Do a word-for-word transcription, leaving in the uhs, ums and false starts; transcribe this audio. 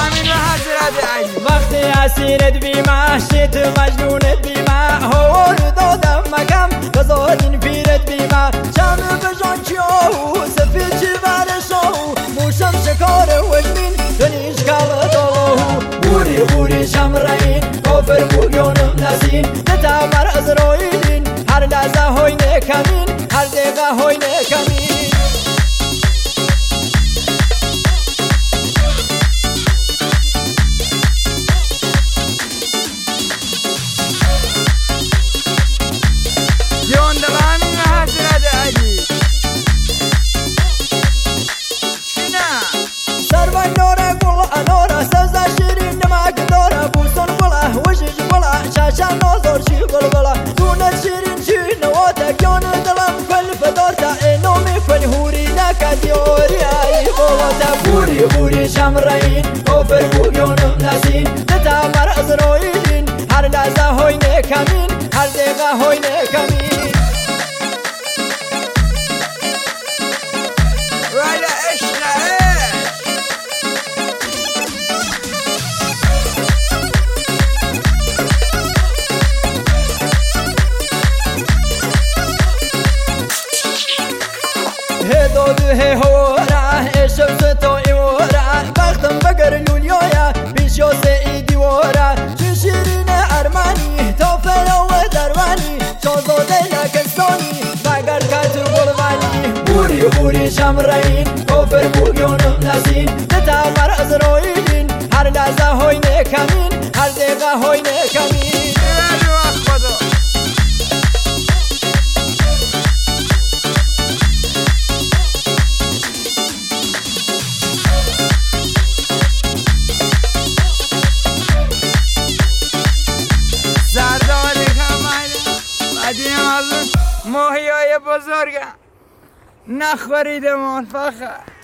امین و حضرت علی. وقتی اسیرت بیمه شیت مجنونت بیمه هور دادم مکم بزادین پیرت بیمه چم بجان چیاهو سفید چی برشاهو موشم شکار وجمین دنیش کالدالهو بوری بوری شمرین کافر بوگیونم نسین نتامر ازرائیلین هر لحظه های نکمین هر دقیقه های نکمین. بوری بوری شمرین کافر بوگیونم نسین نتامر ازرائیلین هر لحظه های نکمین هر دقیقه های نکمین. ولی عشقه هی دادو هی هوره شمس تو ایوره بختم بگر لولیایا پیشو سی دیواره چون شیرین ارمانی تا فنا و درمانی شازاده لکستانی مگر کتر بلوانی. بوری بوری شمرین کافر بوگیونم نسین نتامر ازرائیلین هر لحظه های نکمین هر دقیقه های نکمین. ماهی های بزرگم نخورید موفقه.